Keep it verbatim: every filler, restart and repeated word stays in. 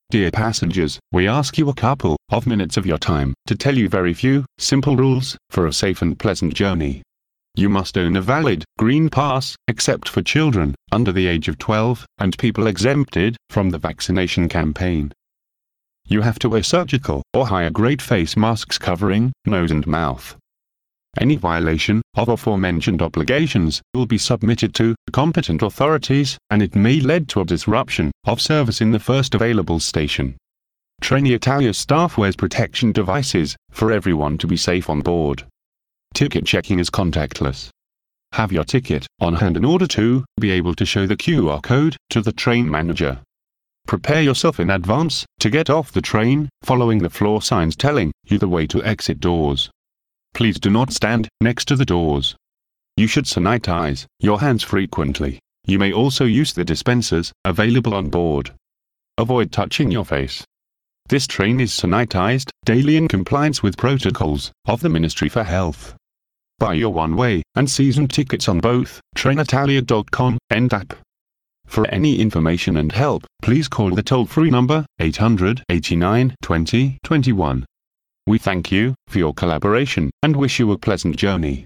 Dear passengers, we ask you a couple of minutes of your time to tell you very few, simple rules for a safe and pleasant journey. You must own a valid green pass, except for children under the age of twelve and people exempted from the vaccination campaign. You have to wear surgical or higher grade face masks covering nose and mouth. Any violation of aforementioned obligations will be submitted to competent authorities, and it may lead to a disruption of service in the first available station. Trenitalia staff wears protection devices for everyone to be safe on board. Ticket checking is contactless. Have your ticket on hand in order to be able to show the Q R code to the train manager. Prepare yourself in advance to get off the train, following the floor signs telling you the way to exit doors. Please do not stand next to the doors. You should sanitize your hands frequently. You may also use the dispensers available on board. Avoid touching your face. This train is sanitized daily in compliance with protocols of the Ministry for Health. Buy your one-way and season tickets on both Trenitalia dot com and app. For any information and help, please call the toll-free number eight hundred, eighty-nine, twenty, twenty-one. We thank you for your collaboration and wish you a pleasant journey.